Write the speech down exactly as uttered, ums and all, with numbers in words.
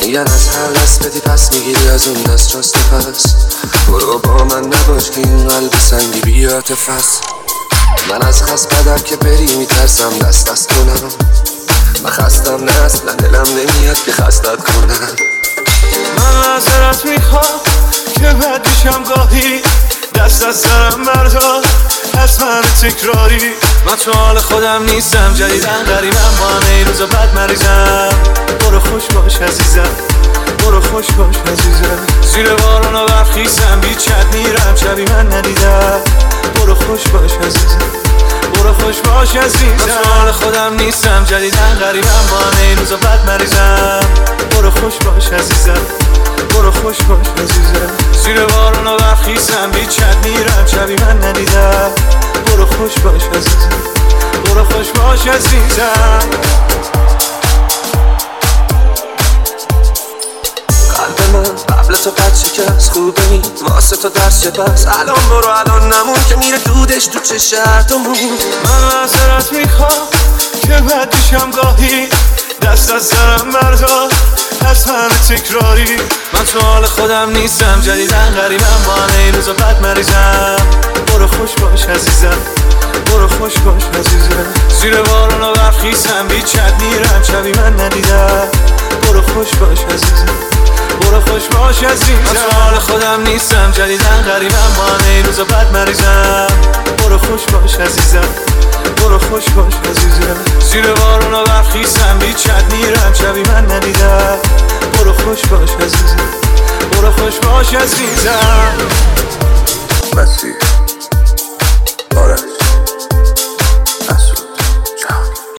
میگن از هر دست بدی پس میگیری از اون دست راست پس. برو با من نباش که این قلب سنگی بیاتف است. من از خست قدر که بری میترسم دست دست کنم. من خستم نه اصلا دلم نمیاد که خستت کنم. من معذرت میخوام که بد میشم گاهی، دست از سرم بردار از من تکراری. من تو حال خودم نیستم جدیدن غریبم، با همه این روزا بد مریضم. برو خوش باش عزیزم، برو خوش باش عزیزم. زیر بارون و برخیستم بی چت میرم شبی من ندیدم. برو خوش باش عزیزم، برو خوش باش عزیزم. من تو حال خودم نیستم جدیدن غریبم، با همه این روزا بد مریضم. برو خوش باش عزیزم، برو خوش باش عزیزم. زیر بارون و برخیستم بی چت میرم شبی من ندیدم. برو خوش باش عزیزم، برو خوش باش عزیزم. قلب من قبل تو قد شکست، خوبه این واسه تو درس چه بس. الان برو الان نمون که میره دودش تو چه شرطمون. من معذرت میخوام که بد میشم گاهی، دست از سرم بردار از همه تکراری. من تو حال خودم نیستم جدیدن غریبم، با همه این روزا بد مریضم. برو خوش باش عزیزم، برو خوش باش عزیزم. زیر بارون و برخیستم بی چت میرم شبی من ندیدم. برو خوش باش عزیزم، برو خوش باش عزیزم. من تو حال خودم نیستم جدیدن غریبم، با همه این روزا بد مریضم. برو خوش باش عزیزم، برو خوش باش عزیزم. زیر بارون و برخیستم بی چت میرم شبی من ندیدم. برو خوش باش عزیزم، برو خوش باش عزیزم. مسیح آرش